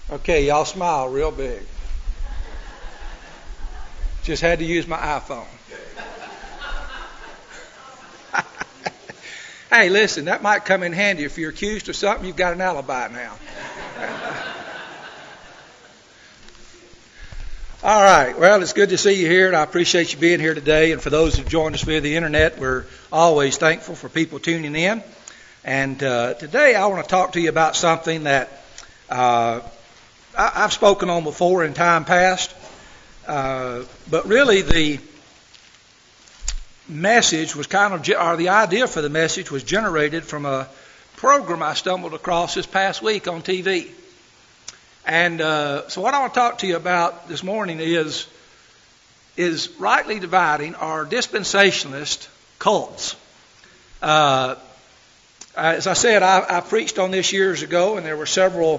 Okay, y'all smile real big. Just had to use my iPhone. Hey, listen, that might come in handy. If you're accused of something, you've got an alibi now. All right. Well, it's good to see you here, and I appreciate you being here today. And for those who've joined us via the internet, we're always thankful for people tuning in. And today I want to talk to you about something that I've spoken on before in time past. But really the message was the idea for the message was generated from a program I stumbled across this past week on TV. And so what I want to talk to you about this morning is rightly dividing our dispensationalist cults. As I said, I preached on this years ago, and there were several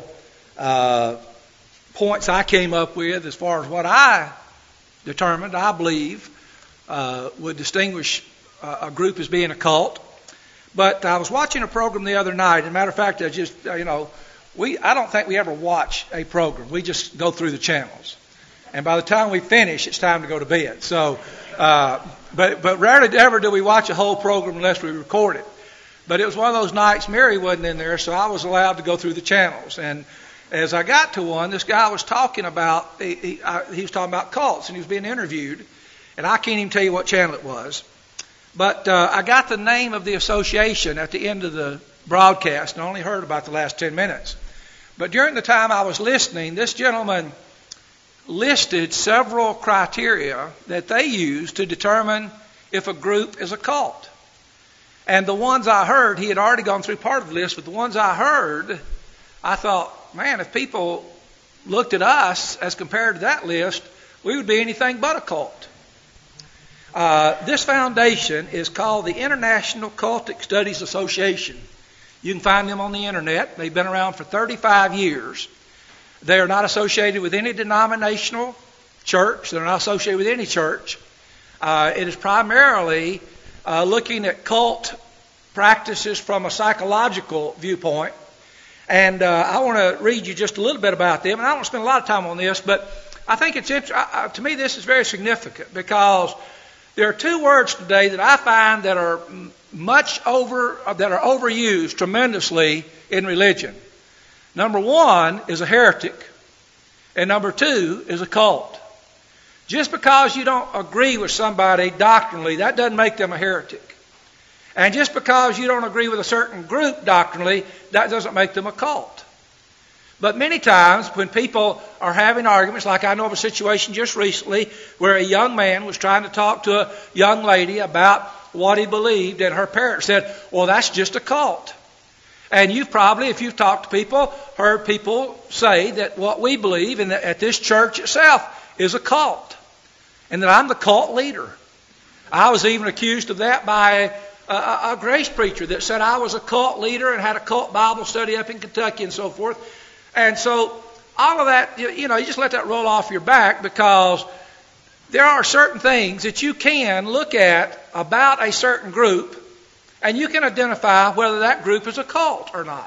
points I came up with as far as what I determined, I believe, would distinguish a group as being a cult. But I was watching a program the other night. As a matter of fact, I don't think we ever watch a program. We just go through the channels. And by the time we finish, it's time to go to bed. So, but rarely ever do we watch a whole program unless we record it. But it was one of those nights Mary wasn't in there, so I was allowed to go through the channels. And as I got to one, this guy was talking about, he was talking about cults, and he was being interviewed. And I can't even tell you what channel it was. But I got the name of the association at the end of the broadcast, and I only heard about the last 10 minutes. But during the time I was listening, this gentleman listed several criteria that they use to determine if a group is a cult. And the ones I heard, he had already gone through part of the list, but the ones I heard, I thought, man, if people looked at us as compared to that list, we would be anything but a cult. This foundation is called the International Cultic Studies Association. You can find them on the internet. They've been around for 35 years. They are not associated with any denominational church. They're not associated with any church. It is primarily looking at cult practices from a psychological viewpoint. And I want to read you just a little bit about them. And I don't want to spend a lot of time on this, but I think it's to me this is very significant because there are two words today that I find that are overused tremendously in religion. Number one is a heretic, and number two is a cult. Just because you don't agree with somebody doctrinally, that doesn't make them a heretic. And just because you don't agree with a certain group doctrinally, that doesn't make them a cult. But many times when people are having arguments, like I know of a situation just recently where a young man was trying to talk to a young lady about what he believed, and her parents said, well, that's just a cult. And you've probably, if you've talked to people, heard people say that what we believe at this church itself is a cult, and that I'm the cult leader. I was even accused of that by a grace preacher that said I was a cult leader and had a cult Bible study up in Kentucky and so forth. And so all of that, you just let that roll off your back because there are certain things that you can look at about a certain group and you can identify whether that group is a cult or not.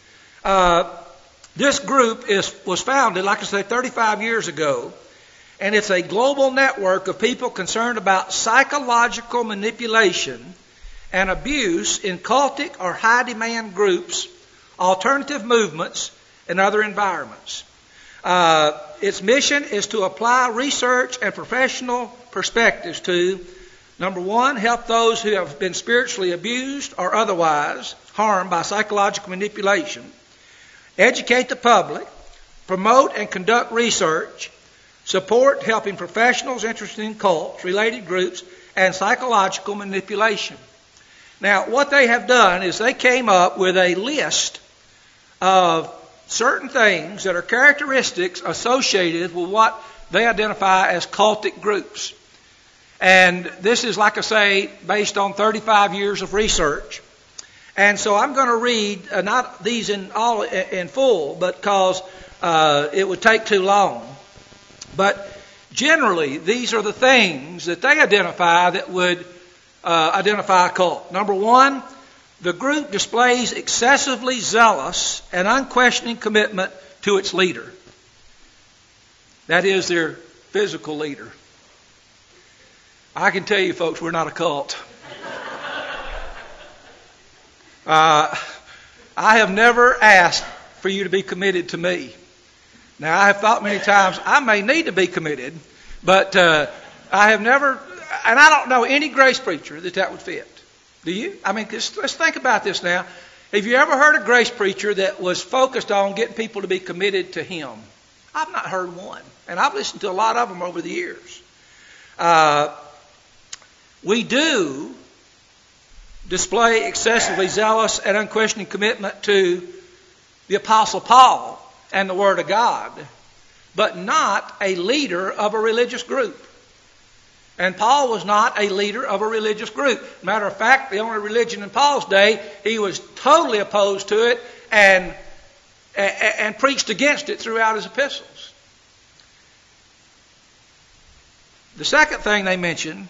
This group was founded, like I said, 35 years ago, and it's a global network of people concerned about psychological manipulation and abuse in cultic or high-demand groups, alternative movements, and other environments. Its mission is to apply research and professional perspectives to, number one, help those who have been spiritually abused or otherwise harmed by psychological manipulation, educate the public, promote and conduct research, support helping professionals interested in cults, related groups, and psychological manipulation. Now, what they have done is they came up with a list of certain things that are characteristics associated with what they identify as cultic groups. And this is, like I say, based on 35 years of research. And so I'm going to read, not these in full, but because it would take too long. But generally, these are the things that they identify that would identify a cult. Number one, the group displays excessively zealous and unquestioning commitment to its leader. That is their physical leader. I can tell you, folks, we're not a cult. I have never asked for you to be committed to me. Now, I have thought many times I may need to be committed, but I have never, and I don't know any grace preacher that would fit. Do you? I mean, let's think about this now. Have you ever heard a grace preacher that was focused on getting people to be committed to him? I've not heard one, and I've listened to a lot of them over the years. We do display excessively zealous and unquestioning commitment to the Apostle Paul and the Word of God, but not a leader of a religious group. And Paul was not a leader of a religious group. Matter of fact, the only religion in Paul's day, he was totally opposed to it and preached against it throughout his epistles. The second thing they mention,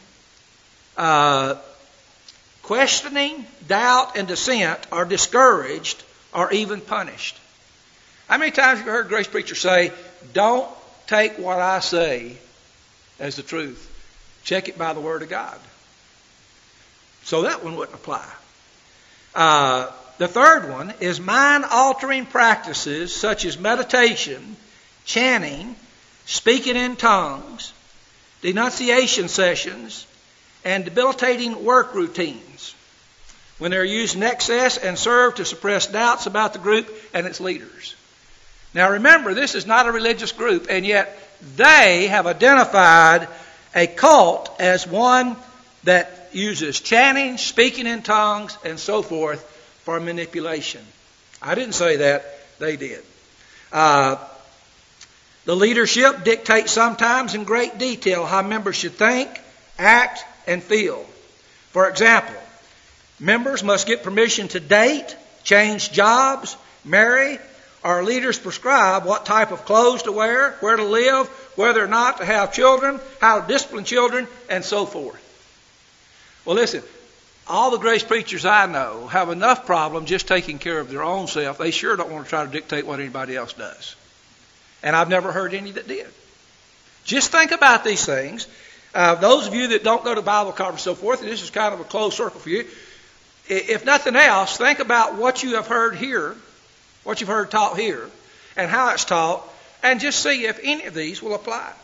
questioning, doubt, and dissent are discouraged or even punished. How many times have you heard grace preachers say, don't take what I say as the truth. Check it by the Word of God. So that one wouldn't apply. The third one is mind-altering practices such as meditation, chanting, speaking in tongues, denunciation sessions, and debilitating work routines when they're used in excess and serve to suppress doubts about the group and its leaders. Now remember, this is not a religious group, and yet they have identified a cult as one that uses chanting, speaking in tongues, and so forth for manipulation. I didn't say that, they did. The leadership dictates sometimes in great detail how members should think, act, and feel. For example, members must get permission to date, change jobs, marry. Our leaders prescribe what type of clothes to wear, where to live, whether or not to have children, how to discipline children, and so forth. Well, listen, all the grace preachers I know have enough problem just taking care of their own self. They sure don't want to try to dictate what anybody else does. And I've never heard any that did. Just think about these things. Those of you that don't go to Bible conference and so forth, and this is kind of a closed circle for you, if nothing else, think about what you have heard here, what you've heard taught here, and how it's taught, and just see if any of these will apply.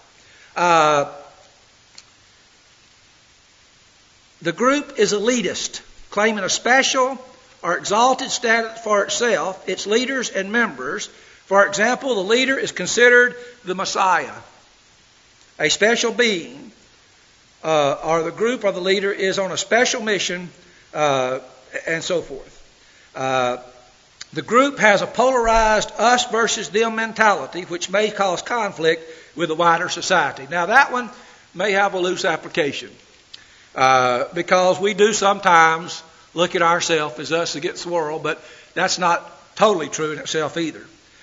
The group is elitist, claiming a special or exalted status for itself, its leaders and members. For example, the leader is considered the Messiah, a special being, or the group or the leader is on a special mission, and so forth. The group has a polarized us versus them mentality, which may cause conflict with the wider society. Now that one may have a loose application, because we do sometimes look at ourselves as us against the world, but that's not totally true in itself either.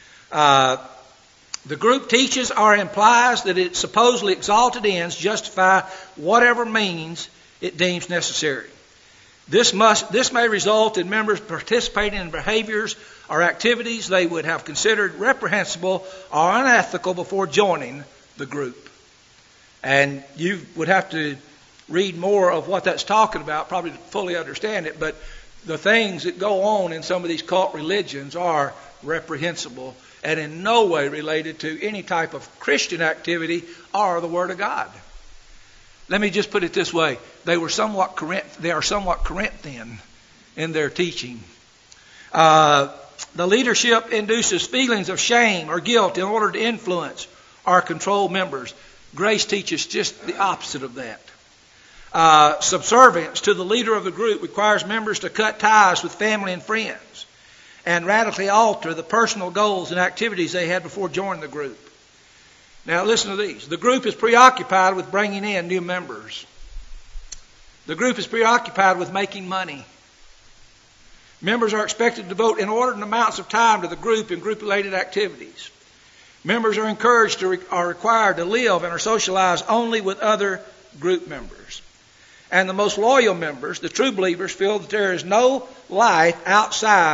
The group teaches or implies that its supposedly exalted ends justify whatever means it deems necessary. This may result in members participating in behaviors or activities they would have considered reprehensible or unethical before joining the group. And you would have to read more of what that's talking about, probably to fully understand it, but the things that go on in some of these cult religions are reprehensible and in no way related to any type of Christian activity or the Word of God. Let me just put it this way. They are somewhat Corinthian in their teaching. The leadership induces feelings of shame or guilt in order to influence or control members. Grace teaches just the opposite of that. Subservience to the leader of the group requires members to cut ties with family and friends and radically alter the personal goals and activities they had before joining the group. Now listen to these. The group is preoccupied with bringing in new members. The group is preoccupied with making money. Members are expected to devote inordinate amounts of time to the group and group-related activities. Members are encouraged are required to live and are socialized only with other group members. And the most loyal members, the true believers, feel that there is no life outside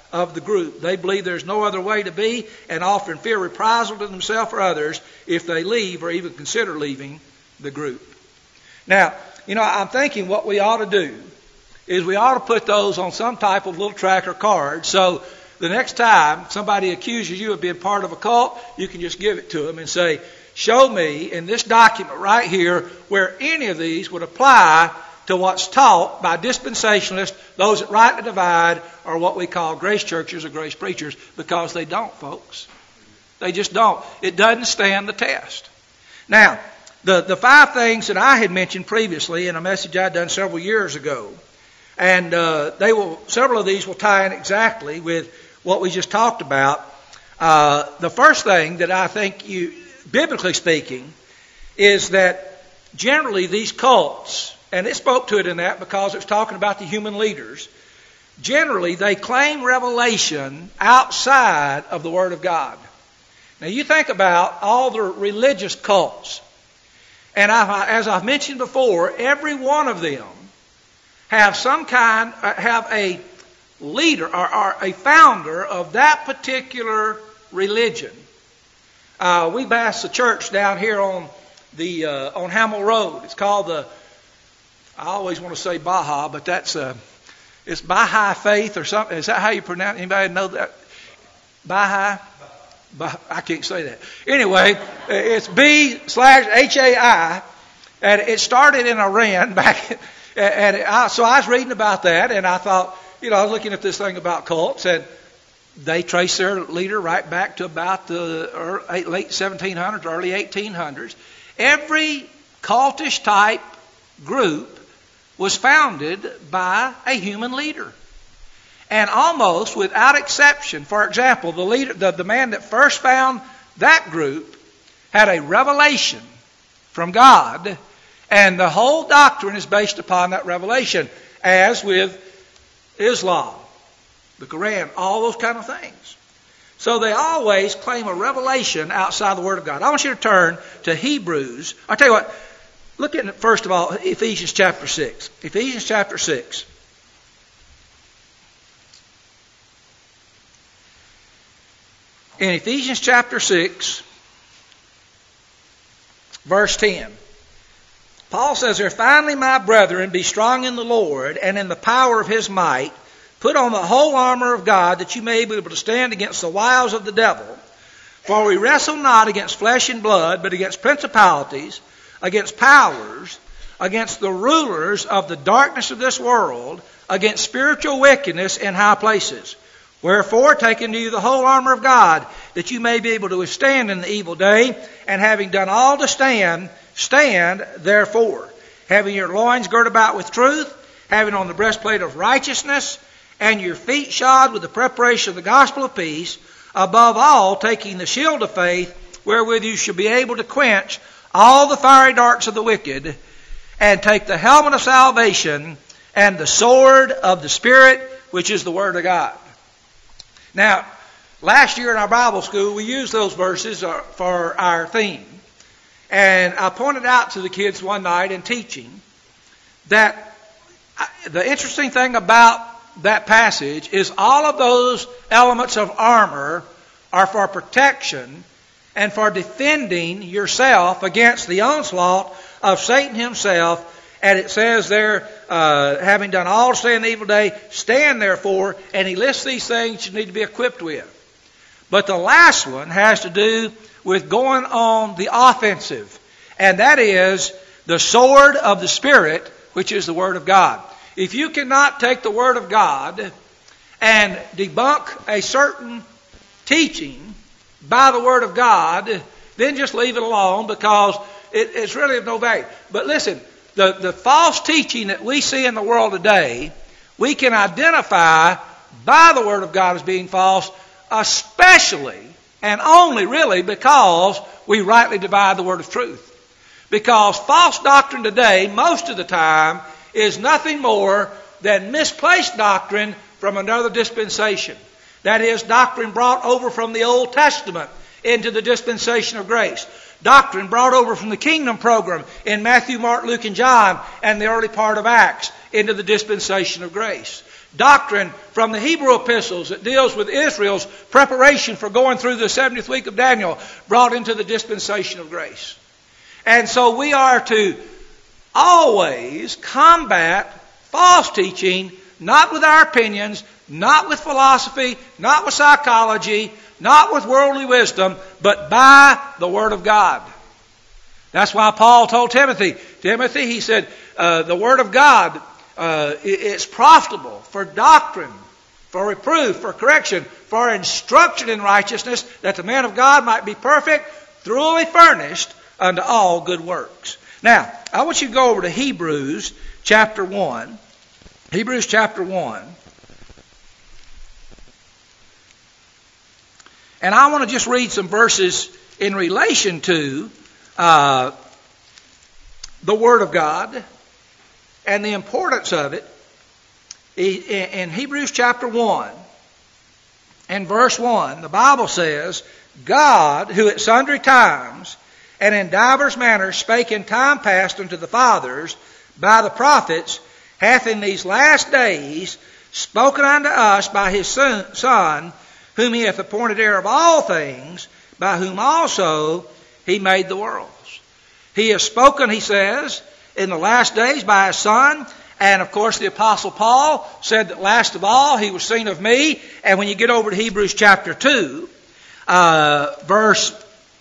of the group. They believe there's no other way to be and often fear reprisal to themselves or others if they leave or even consider leaving the group. Now, I'm thinking what we ought to do is we ought to put those on some type of little track or card, so the next time somebody accuses you of being part of a cult, you can just give it to them and say, show me in this document right here where any of these would apply to what's taught by dispensationalists, those that rightly divide, or what we call grace churches or grace preachers, because they don't, folks. They just don't. It doesn't stand the test. Now, the 5 things that I had mentioned previously in a message I'd done several years ago, and several of these will tie in exactly with what we just talked about. The first thing that I think biblically speaking, is that generally these cults, and it spoke to it in that because it's talking about the human leaders, generally they claim revelation outside of the Word of God. Now you think about all the religious cults, and as I've mentioned before, every one of them have a leader or a founder of that particular religion. We pass the church down here on Hamill Road. It's called I always want to say Baha, but it's Baha'i Faith or something. Is that how you pronounce it? Anybody know that? Baha'i? I can't say that. Anyway, it's B/HAI, and it started in Iran back. So I was reading about that, and I thought, I was looking at this thing about cults, and they trace their leader right back to about the late 1700s, early 1800s. Every cultish type group was founded by a human leader. And almost without exception, for example, the man that first found that group had a revelation from God, and the whole doctrine is based upon that revelation, as with Islam, the Quran, all those kind of things. So they always claim a revelation outside the Word of God. I want you to turn to Hebrews. I'll tell you what, look at, first of all, Ephesians chapter 6. Ephesians chapter 6. In Ephesians chapter 6, verse 10, Paul says there, finally, my brethren, be strong in the Lord and in the power of His might. Put on the whole armor of God, that you may be able to stand against the wiles of the devil. For we wrestle not against flesh and blood, but against principalities, against powers, against the rulers of the darkness of this world, against spiritual wickedness in high places. Wherefore, take unto you the whole armor of God, that you may be able to withstand in the evil day, and having done all to stand, stand therefore, having your loins girt about with truth, having on the breastplate of righteousness, and your feet shod with the preparation of the gospel of peace, above all taking the shield of faith, wherewith you shall be able to quench all the fiery darts of the wicked, and take the helmet of salvation and the sword of the Spirit, which is the Word of God. Now, last year in our Bible school, we used those verses for our theme. And I pointed out to the kids one night in teaching that the interesting thing about that passage is all of those elements of armor are for protection and for defending yourself against the onslaught of Satan himself. And it says there, having done all to stand in the evil day, stand therefore, and he lists these things you need to be equipped with. But the last one has to do with going on the offensive, and that is the sword of the Spirit, which is the Word of God. If you cannot take the Word of God and debunk a certain teaching by the Word of God, then just leave it alone, because it's really of no value. But listen, the false teaching that we see in the world today, we can identify by the Word of God as being false, especially and only really because we rightly divide the word of truth. Because false doctrine today, most of the time, is nothing more than misplaced doctrine from another dispensation. That is, doctrine brought over from the Old Testament into the dispensation of grace. Doctrine brought over from the kingdom program in Matthew, Mark, Luke, and John, and the early part of Acts into the dispensation of grace. doctrine from the Hebrew epistles that deals with Israel's preparation for going through the 70th week of Daniel brought into the dispensation of grace. And so we are to always combat false teaching, not with our opinions, not with philosophy, not with psychology, not with worldly wisdom, but by the Word of God. That's why Paul told Timothy, he said, the Word of God, it's profitable for doctrine, for reproof, for correction, for instruction in righteousness, that the man of God might be perfect, thoroughly furnished unto all good works. Now, I want you to go over to Hebrews chapter 1. Hebrews chapter 1. And I want to just read some verses in relation to the Word of God and the importance of it. In Hebrews chapter 1 and verse 1, the Bible says, God, who at sundry times and in divers manners spake in time past unto the fathers by the prophets, hath in these last days spoken unto us by his Son, whom he hath appointed heir of all things, by whom also he made the worlds. He has spoken, he says, in the last days by his Son. And of course the Apostle Paul said that last of all he was seen of me. And when you get over to Hebrews chapter 2, verse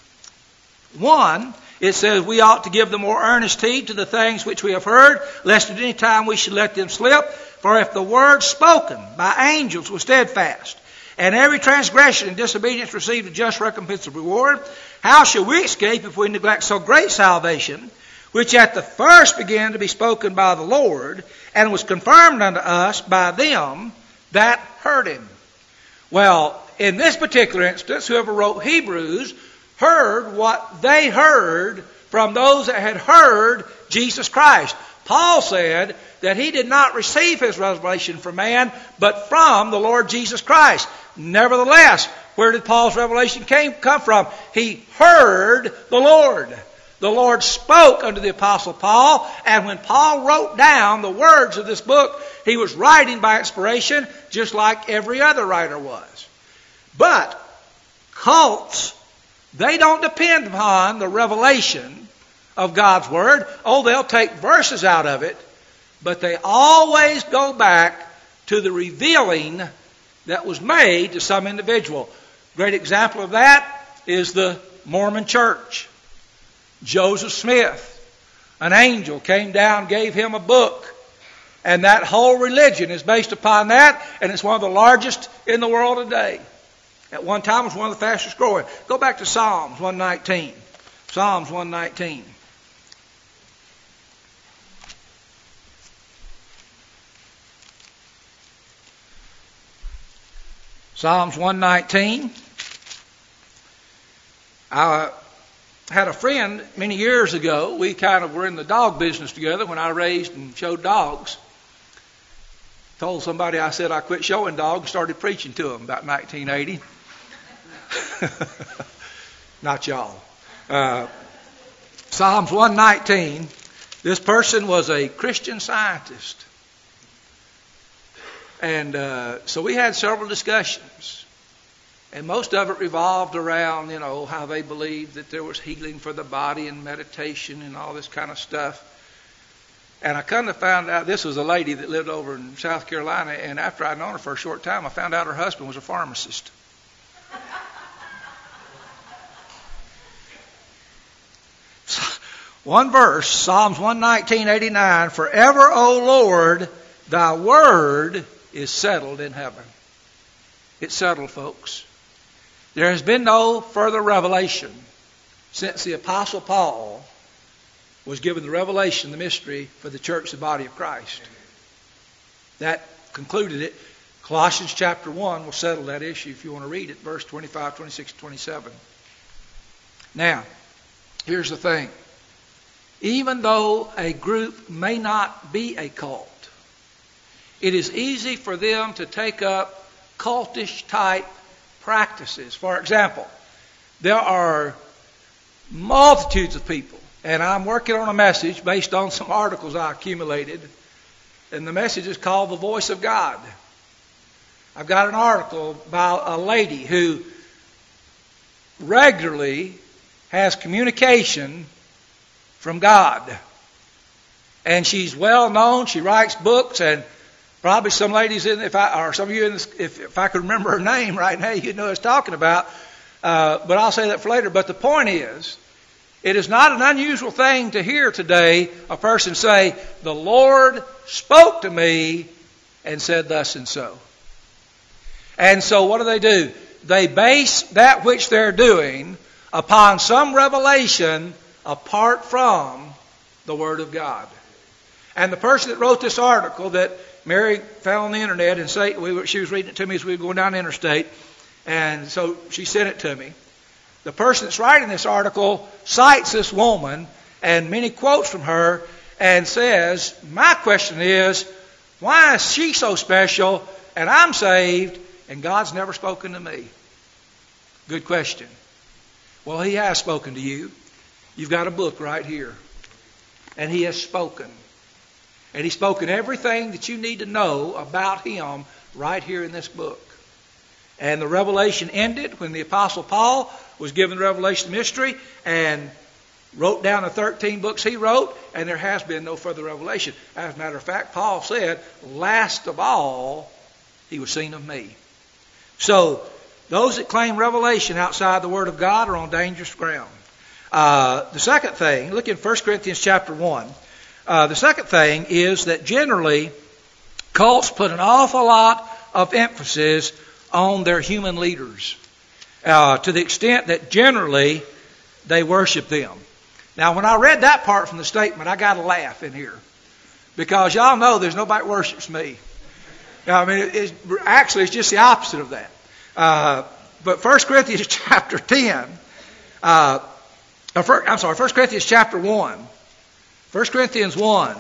1, it says, we ought to give the more earnest heed to the things which we have heard, lest at any time we should let them slip. For if the word spoken by angels was steadfast, and every transgression and disobedience received a just recompense of reward, how shall we escape if we neglect so great salvation, which at the first began to be spoken by the Lord, and was confirmed unto us by them that heard him? Well, in this particular instance, whoever wrote Hebrews heard what they heard from those that had heard Jesus Christ. Paul said that he did not receive his revelation from man, but from the Lord Jesus Christ. Nevertheless, where did Paul's revelation come from? He heard the Lord. The Lord spoke unto the Apostle Paul, and when Paul wrote down the words of this book, he was writing by inspiration just like every other writer was. But cults, they don't depend upon the revelation of God's Word. Oh, they'll take verses out of it, but they always go back to the revealing that was made to some individual. Great example of that is the Mormon Church. Joseph Smith, an angel came down, gave him a book, and that whole religion is based upon that, and it's one of the largest in the world today. At one time, it was one of the fastest growing. Go back to Psalms 119. Psalms 119. Psalms 119. I had a friend many years ago. We kind of were in the dog business together when I raised and showed dogs. Told somebody, I said I quit showing dogs, started preaching to them about 1980. Not y'all. Psalms 119. This person was a Christian Scientist. And so we had several discussions. And most of it revolved around, how they believed that there was healing for the body and meditation and all this kind of stuff. And I kind of found out, this was a lady that lived over in South Carolina, and after I'd known her for a short time, I found out her husband was a pharmacist. One verse, Psalms 119:89, forever, O Lord, thy word is settled in heaven. It's settled, folks. There has been no further revelation since the Apostle Paul was given the revelation, the mystery for the church, the body of Christ. That concluded it. Colossians chapter 1 will settle that issue if you want to read it, verse 25, 26, 27. Now, here's the thing. Even though a group may not be a cult, it is easy for them to take up cultish type practices. For example, there are multitudes of people, and I'm working on a message based on some articles I accumulated, and the message is called The Voice of God. I've got an article by a lady who regularly has communication from God. And she's well known. She writes books, and probably some ladies some of you if I could remember her name right now, you'd know what I was talking about. But I'll say that for later. But the point is, it is not an unusual thing to hear today a person say, "The Lord spoke to me and said thus and so." And so what do? They base that which they're doing upon some revelation apart from the Word of God. And the person that wrote this article that Mary found on the internet, and she was reading it to me as we were going down the interstate, and so she sent it to me. The person that's writing this article cites this woman and many quotes from her and says, my question is, why is she so special and I'm saved and God's never spoken to me? Good question. Well, He has spoken to you. You've got a book right here. And He has spoken. And He's spoken everything that you need to know about Him right here in this book. And the revelation ended when the Apostle Paul was given the revelation mystery and wrote down the 13 books he wrote, and there has been no further revelation. As a matter of fact, Paul said, last of all, He was seen of me. So, those that claim revelation outside the Word of God are on dangerous ground. The second thing, look in 1 Corinthians chapter 1. The second thing is that generally cults put an awful lot of emphasis on their human leaders to the extent that generally they worship them. Now, when I read that part from the statement, I got to laugh in here because y'all know there's nobody that worships me. I mean, it's just the opposite of that. But 1 Corinthians chapter 10, 1 Corinthians chapter 1. 1 Corinthians 1.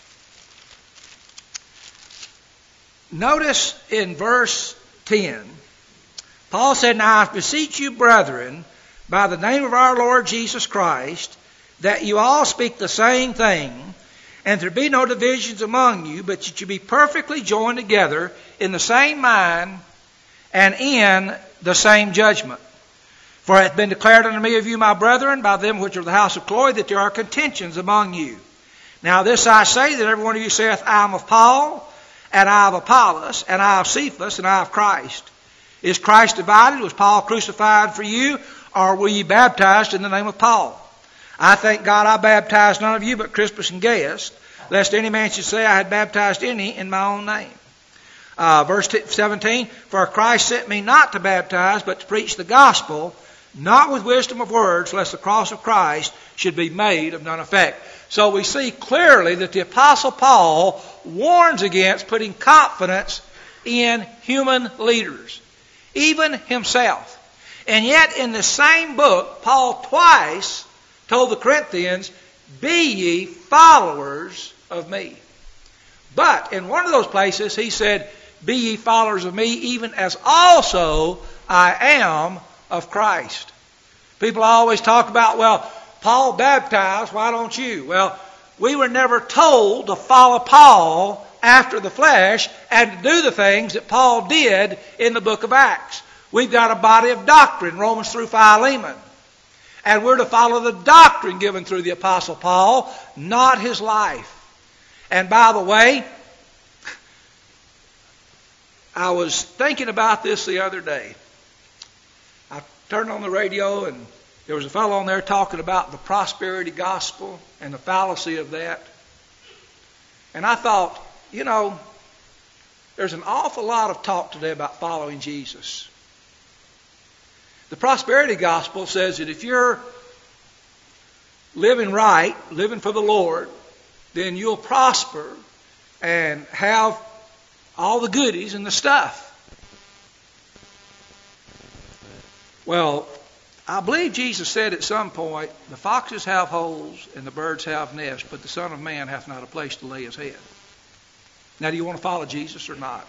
Notice in verse 10, Paul said, "Now I beseech you, brethren, by the name of our Lord Jesus Christ, that you all speak the same thing, and there be no divisions among you, but that you be perfectly joined together in the same mind and in the same judgment. For it hath been declared unto me of you, my brethren, by them which are of the house of Chloe, that there are contentions among you. Now this I say, that every one of you saith, I am of Paul, and I of Apollos, and I of Cephas, and I of Christ. Is Christ divided? Was Paul crucified for you? Or were ye baptized in the name of Paul? I thank God I baptized none of you but Crispus and Gaius, lest any man should say I had baptized any in my own name." Verse 17, "For Christ sent me not to baptize, but to preach the gospel, not with wisdom of words, lest the cross of Christ should be made of none effect." So we see clearly that the Apostle Paul warns against putting confidence in human leaders, even himself. And yet in the same book, Paul twice told the Corinthians, "Be ye followers of me." But in one of those places he said, "Be ye followers of me, even as also I am of Christ." People always talk about, well, Paul baptized, why don't you? Well, we were never told to follow Paul after the flesh and to do the things that Paul did in the book of Acts. We've got a body of doctrine, Romans through Philemon. And we're to follow the doctrine given through the Apostle Paul, not his life. And by the way, I was thinking about this the other day. I turned on the radio and there was a fellow on there talking about the prosperity gospel and the fallacy of that. And I thought, there's an awful lot of talk today about following Jesus. The prosperity gospel says that if you're living right, living for the Lord, then you'll prosper and have all the goodies and the stuff. Well, I believe Jesus said at some point, "The foxes have holes and the birds have nests, but the Son of Man hath not a place to lay his head." Now, do you want to follow Jesus or not?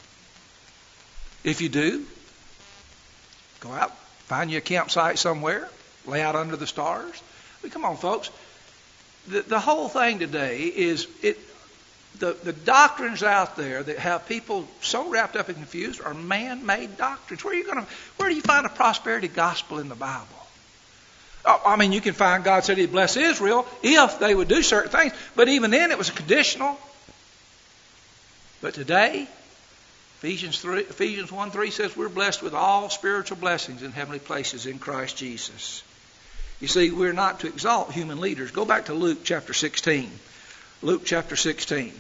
If you do, go out, find you a campsite somewhere, lay out under the stars. Come on, folks. The whole thing today is the doctrines out there that have people so wrapped up and confused are man-made doctrines. Where do you find a prosperity gospel in the Bible? I mean, you can find God said He'd bless Israel if they would do certain things, but even then it was conditional. But today, Ephesians 1:3 says we're blessed with all spiritual blessings in heavenly places in Christ Jesus. You see, we're not to exalt human leaders. Go back to Luke chapter 16. Luke chapter 16.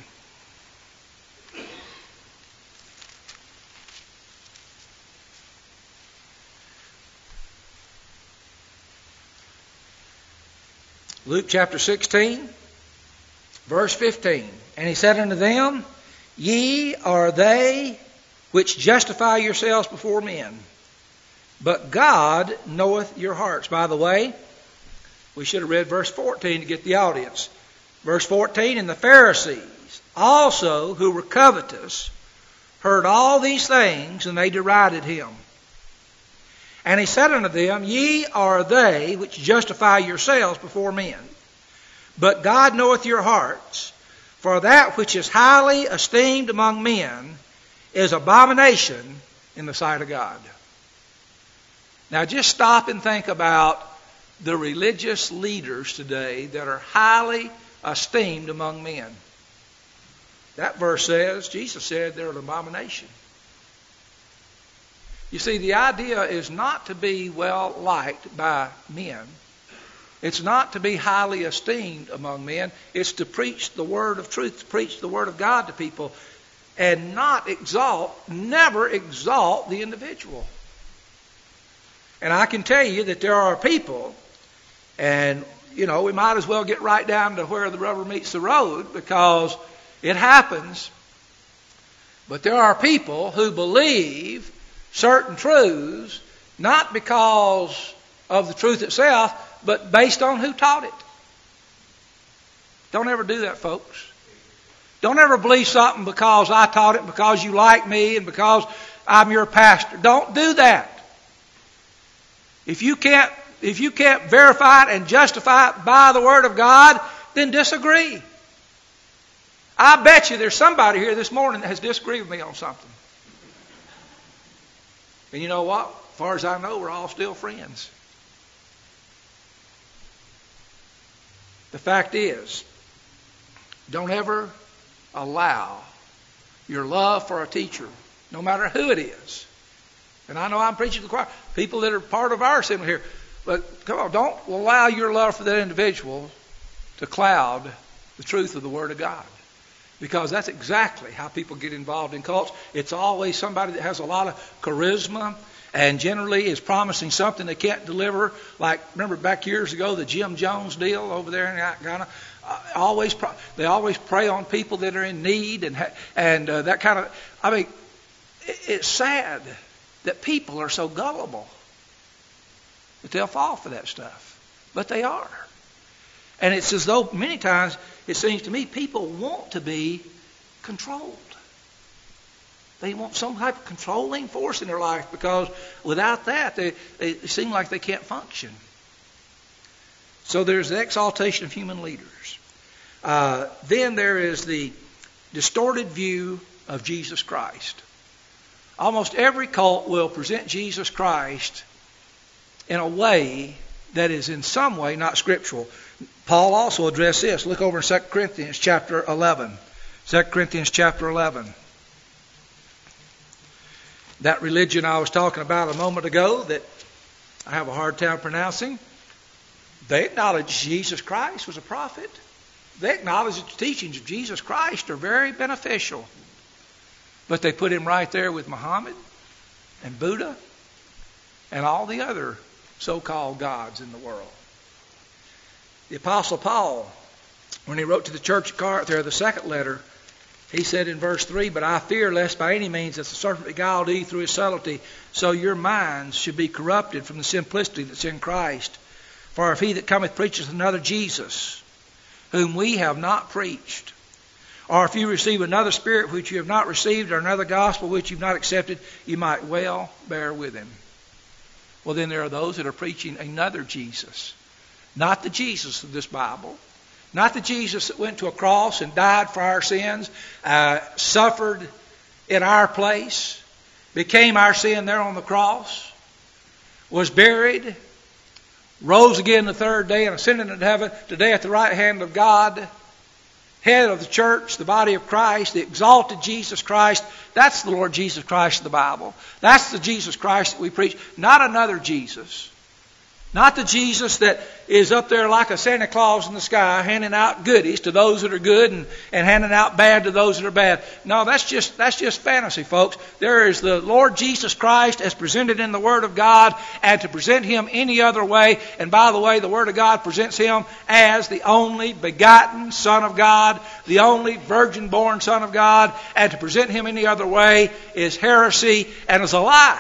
Luke chapter 16, verse 15. And He said unto them, Ye are they which justify yourselves before men, but God knoweth your hearts. By the way, we should have read verse 14 to get the audience. Verse 14, And the Pharisees also, who were covetous, heard all these things, and they derided Him. And He said unto them, Ye are they which justify yourselves before men, but God knoweth your hearts. For that which is highly esteemed among men is abomination in the sight of God. Now just stop and think about the religious leaders today that are highly esteemed among men. That verse says, Jesus said they're an abomination. You see, the idea is not to be well liked by men. It's not to be highly esteemed among men. It's to preach the word of truth, to preach the word of God to people, and never exalt the individual. And I can tell you that there are people, and we might as well get right down to where the rubber meets the road, because it happens. But there are people who believe certain truths, not because of the truth itself, but based on who taught it. Don't ever do that, folks. Don't ever believe something because I taught it, because you like me, and because I'm your pastor. Don't do that. If you can't verify it and justify it by the Word of God, then disagree. I bet you there's somebody here this morning that has disagreed with me on something. And you know what? As far as I know, we're all still friends. The fact is, don't ever allow your love for a teacher, no matter who it is. And I know I'm preaching to the choir, people that are part of our assembly here. But come on, don't allow your love for that individual to cloud the truth of the Word of God. Because that's exactly how people get involved in cults. It's always somebody that has a lot of charisma and generally is promising something they can't deliver. Like, remember back years ago, the Jim Jones deal over there in Ghana? They always prey on people that are in need and that kind of... I mean, it's sad that people are so gullible that they'll fall for that stuff. But they are. And it's as though many times, it seems to me, people want to be controlled. They want some type of controlling force in their life, because without that, they seem like they can't function. So there's the exaltation of human leaders. Then there is the distorted view of Jesus Christ. Almost every cult will present Jesus Christ in a way that is in some way not scriptural. Paul also addressed this. Look over in 2 Corinthians chapter 11. 2 Corinthians chapter 11. That religion I was talking about a moment ago that I have a hard time pronouncing, they acknowledge Jesus Christ was a prophet. They acknowledge that the teachings of Jesus Christ are very beneficial. But they put him right there with Muhammad and Buddha and all the other so-called gods in the world. The Apostle Paul, when he wrote to the church at Corinth, there, the second letter, he said in verse 3, But I fear lest by any means that the serpent beguiled Eve through his subtlety, so your minds should be corrupted from the simplicity that's in Christ. For if he that cometh preacheth another Jesus, whom we have not preached, or if you receive another spirit which you have not received, or another gospel which you have not accepted, you might well bear with him. Well, then there are those that are preaching another Jesus. Not the Jesus of this Bible. Not the Jesus that went to a cross and died for our sins, suffered in our place, became our sin there on the cross, was buried, rose again the third day and ascended into heaven, today at the right hand of God, head of the church, the body of Christ, the exalted Jesus Christ. That's the Lord Jesus Christ of the Bible. That's the Jesus Christ that we preach. Not another Jesus. Not the Jesus that is up there like a Santa Claus in the sky handing out goodies to those that are good and handing out bad to those that are bad. No, that's just fantasy, folks. There is the Lord Jesus Christ as presented in the Word of God, and to present Him any other way. And by the way, the Word of God presents Him as the only begotten Son of God, the only virgin-born Son of God, and to present Him any other way is heresy and is a lie.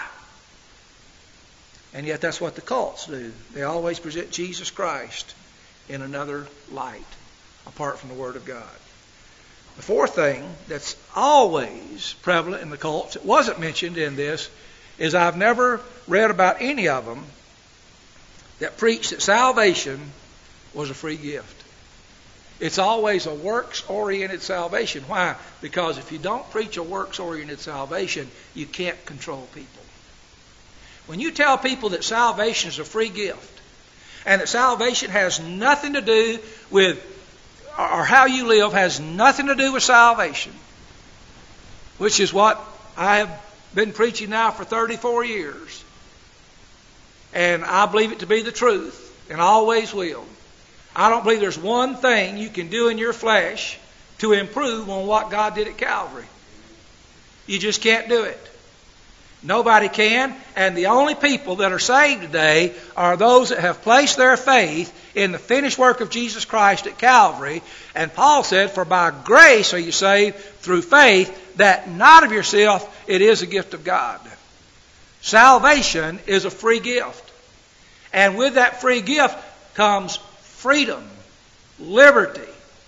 And yet that's what the cults do. They always present Jesus Christ in another light, apart from the Word of God. The fourth thing that's always prevalent in the cults, it wasn't mentioned in this, is I've never read about any of them that preached that salvation was a free gift. It's always a works-oriented salvation. Why? Because if you don't preach a works-oriented salvation, you can't control people. When you tell people that salvation is a free gift and that salvation has nothing to do with, or how you live has nothing to do with salvation, which is what I have been preaching now for 34 years, and I believe it to be the truth and always will. I don't believe there's one thing you can do in your flesh to improve on what God did at Calvary. You just can't do it. Nobody can, and the only people that are saved today are those that have placed their faith in the finished work of Jesus Christ at Calvary. And Paul said, for by grace are you saved through faith, that not of yourself, it is a gift of God. Salvation is a free gift. And with that free gift comes freedom, liberty.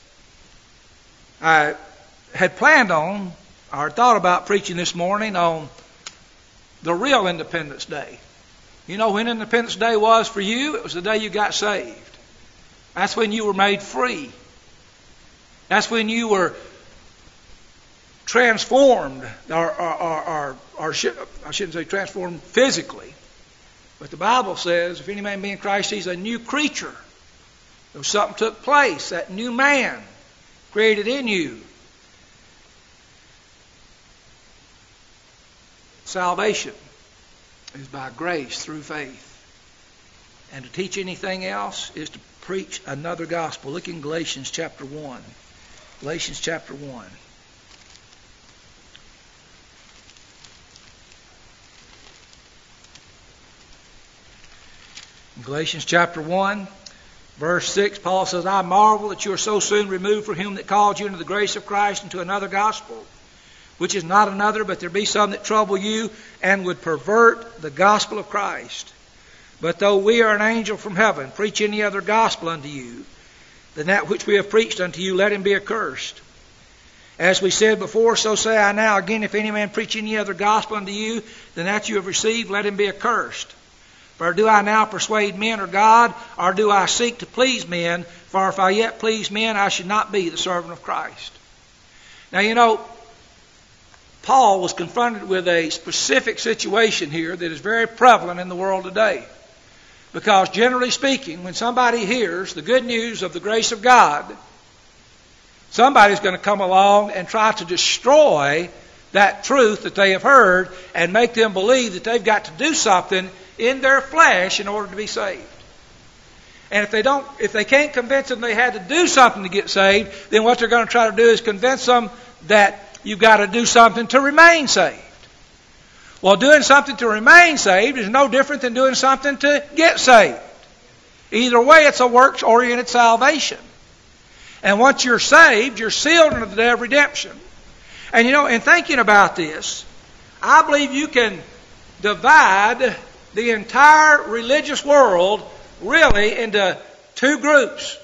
I had planned on, or thought about preaching this morning on the real Independence Day. You know when Independence Day was for you? It was the day you got saved. That's when you were made free. That's when you were transformed, or I shouldn't say transformed physically. But the Bible says, if any man be in Christ, he's a new creature. There was something took place. That new man created in you. Salvation is by grace through faith. And to teach anything else is to preach another gospel. Look in Galatians chapter 1. Galatians chapter 1. In Galatians chapter 1, verse 6, Paul says, I marvel that you are so soon removed from him that called you into the grace of Christ into another gospel, which is not another, but there be some that trouble you and would pervert the gospel of Christ. But though we are an angel from heaven, preach any other gospel unto you than that which we have preached unto you, let him be accursed. As we said before, so say I now again, if any man preach any other gospel unto you than that you have received, let him be accursed. For do I now persuade men or God, or do I seek to please men? For if I yet please men, I should not be the servant of Christ. Now you know, Paul was confronted with a specific situation here that is very prevalent in the world today. Because generally speaking, when somebody hears the good news of the grace of God, somebody's going to come along and try to destroy that truth that they have heard and make them believe that they've got to do something in their flesh in order to be saved. And if they can't convince them they had to do something to get saved, then what they're going to try to do is convince them that you've got to do something to remain saved. Well, doing something to remain saved is no different than doing something to get saved. Either way, it's a works-oriented salvation. And once you're saved, you're sealed into the day of redemption. And you know, in thinking about this, I believe you can divide the entire religious world really into two groups.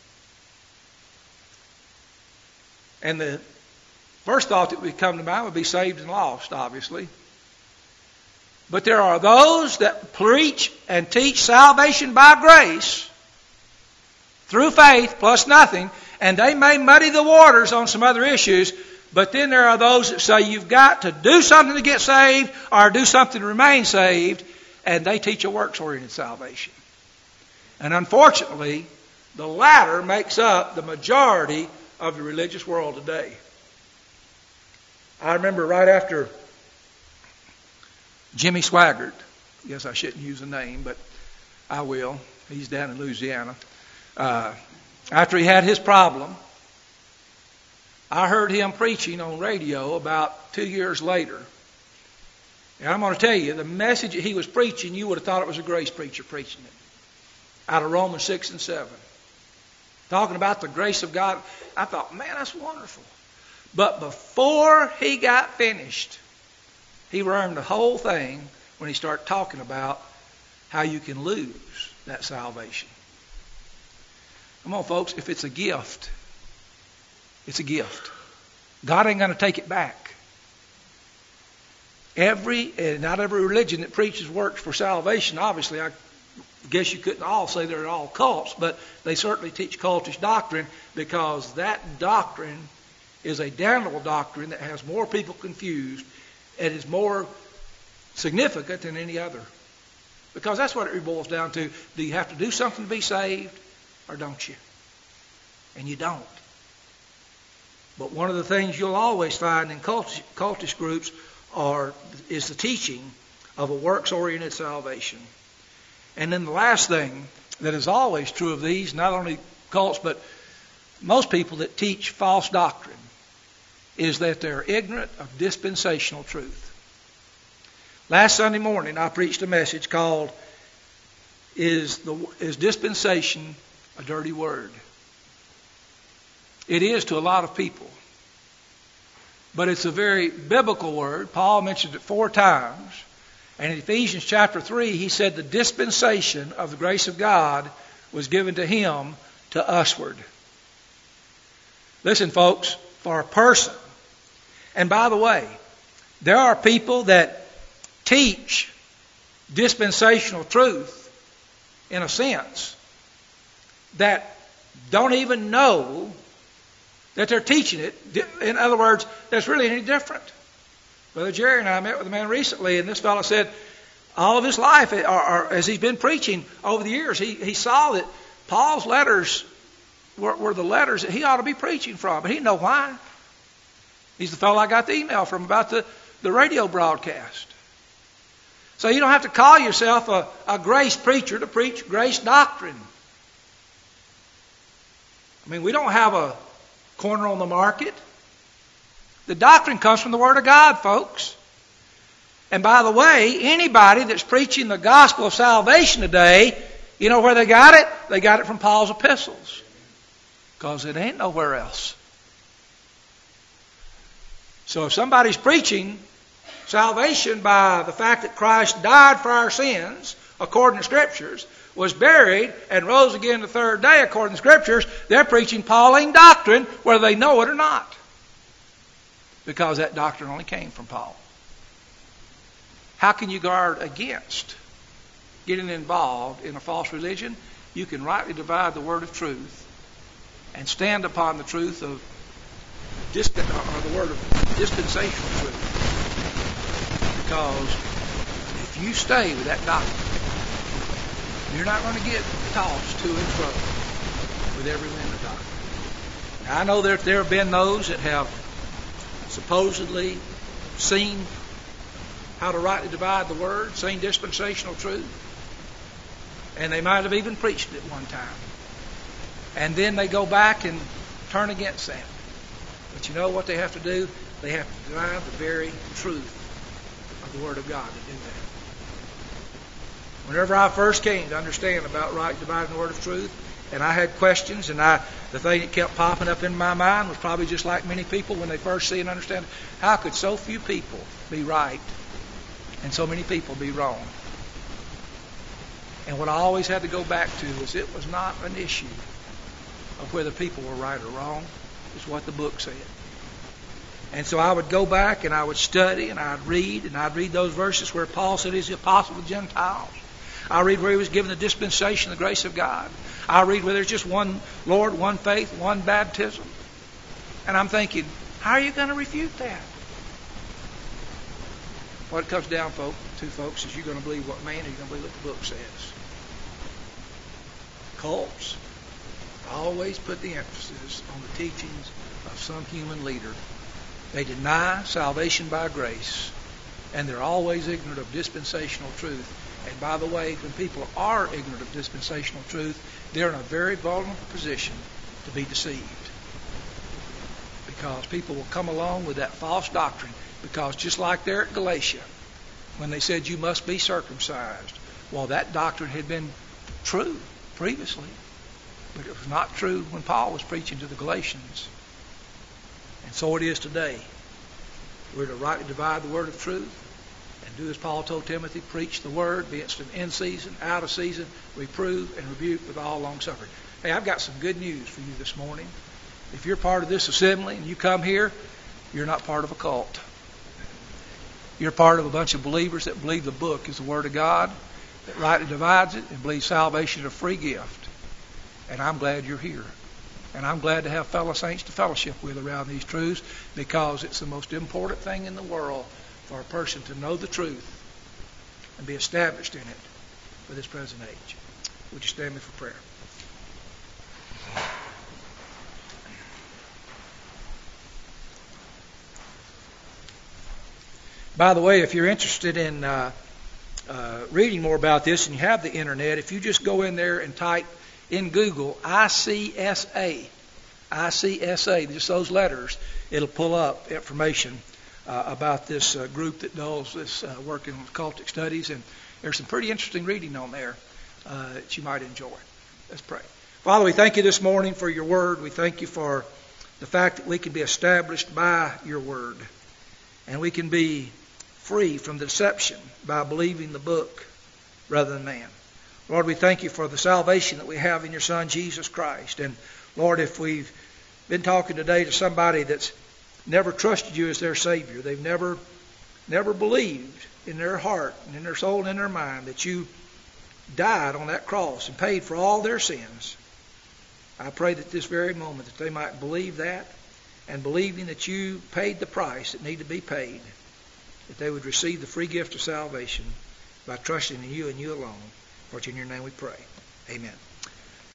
And the first thought that would come to mind would be saved and lost, obviously. But there are those that preach and teach salvation by grace, through faith plus nothing, and they may muddy the waters on some other issues, but then there are those that say you've got to do something to get saved or do something to remain saved, and they teach a works-oriented salvation. And unfortunately, the latter makes up the majority of the religious world today. I remember right after Jimmy Swaggart, I guess I shouldn't use a name, but I will. He's down in Louisiana. After he had his problem, I heard him preaching on radio about 2 years later. And I'm going to tell you, the message that he was preaching, you would have thought it was a grace preacher preaching it. Out of Romans 6 and 7. Talking about the grace of God. I thought, man, that's wonderful. But before he got finished, he ruined the whole thing when he started talking about how you can lose that salvation. Come on, folks, if it's a gift, it's a gift. God ain't going to take it back. Not every religion that preaches works for salvation, obviously, I guess you couldn't all say they're all cults, but they certainly teach cultish doctrine, because that doctrine is a damnable doctrine that has more people confused and is more significant than any other. Because that's what it boils down to. Do you have to do something to be saved, or don't you? And you don't. But one of the things you'll always find in cultish groups is the teaching of a works-oriented salvation. And then the last thing that is always true of these, not only cults, but most people that teach false doctrine, is that they're ignorant of dispensational truth. Last Sunday morning, I preached a message called, Is Dispensation a Dirty Word? It is to a lot of people. But it's a very biblical word. Paul mentioned it 4 times. And in Ephesians chapter 3, he said the dispensation of the grace of God was given to him to usward. Listen, folks, for a person, and by the way, there are people that teach dispensational truth, in a sense, that don't even know that they're teaching it. In other words, that's really any different. Brother Jerry and I met with a man recently, and this fellow said all of his life, or as he's been preaching over the years, he saw that Paul's letters were the letters that he ought to be preaching from, but he didn't know why. He's the fellow I got the email from about the radio broadcast. So you don't have to call yourself a grace preacher to preach grace doctrine. I mean, we don't have a corner on the market. The doctrine comes from the Word of God, folks. And by the way, anybody that's preaching the gospel of salvation today, you know where they got it? They got it from Paul's epistles. Because it ain't nowhere else. So if somebody's preaching salvation by the fact that Christ died for our sins, according to Scriptures, was buried and rose again the 3rd day, according to Scriptures, they're preaching Pauline doctrine, whether they know it or not. Because that doctrine only came from Paul. How can you guard against getting involved in a false religion? You can rightly divide the word of truth and stand upon the truth of the word of dispensational truth. Because if you stay with that doctrine, you're not going to get tossed to and fro with every wind of doctrine. Now, I know that there have been those that have supposedly seen how to rightly divide the word, seen dispensational truth, and they might have even preached it one time. And then they go back and turn against that. But you know what they have to do? They have to divide the very truth of the Word of God to do that. Whenever I first came to understand about right dividing the Word of truth, and I had questions, and the thing that kept popping up in my mind was probably just like many people when they first see and understand, how could so few people be right and so many people be wrong? And what I always had to go back to was it was not an issue of whether people were right or wrong. It's what the book said. And so I would go back and I would study and I'd read those verses where Paul said he's the apostle of the Gentiles. I read where he was given the dispensation of the grace of God. I read where there's just one Lord, one faith, one baptism. And I'm thinking, how are you going to refute that? What it comes down to, folks, is you're going to believe what man, or you're going to believe what the book says. Cults always put the emphasis on the teachings of some human leader. They deny salvation by grace, and they're always ignorant of dispensational truth. And by the way, when people are ignorant of dispensational truth, they're in a very vulnerable position to be deceived. Because people will come along with that false doctrine. Because just like there at Galatia, when they said you must be circumcised, well, that doctrine had been true previously, but it was not true when Paul was preaching to the Galatians. And so it is today. We're to rightly divide the word of truth and do as Paul told Timothy, preach the word, be instant in season, out of season, reprove and rebuke with all long suffering. Hey, I've got some good news for you this morning. If you're part of this assembly and you come here, you're not part of a cult. You're part of a bunch of believers that believe the book is the Word of God, that rightly divides it, and believes salvation is a free gift. And I'm glad you're here. And I'm glad to have fellow saints to fellowship with around these truths, because it's the most important thing in the world for a person to know the truth and be established in it for this present age. Would you stand me for prayer? By the way, if you're interested in reading more about this and you have the internet, if you just go in there and type in Google ICSA, just those letters, it'll pull up information about this group that does this work in occultic studies. And there's some pretty interesting reading on there that you might enjoy. Let's pray. Father, we thank you this morning for your word. We thank you for the fact that we can be established by your word. And we can be free from the deception by believing the book rather than man. Lord, we thank you for the salvation that we have in your Son, Jesus Christ. And Lord, if we've been talking today to somebody that's never trusted you as their Savior, they've never believed in their heart and in their soul and in their mind that you died on that cross and paid for all their sins, I pray that this very moment that they might believe that, and believing that you paid the price that needed to be paid, that they would receive the free gift of salvation by trusting in you and you alone. For it's in your name we pray. Amen.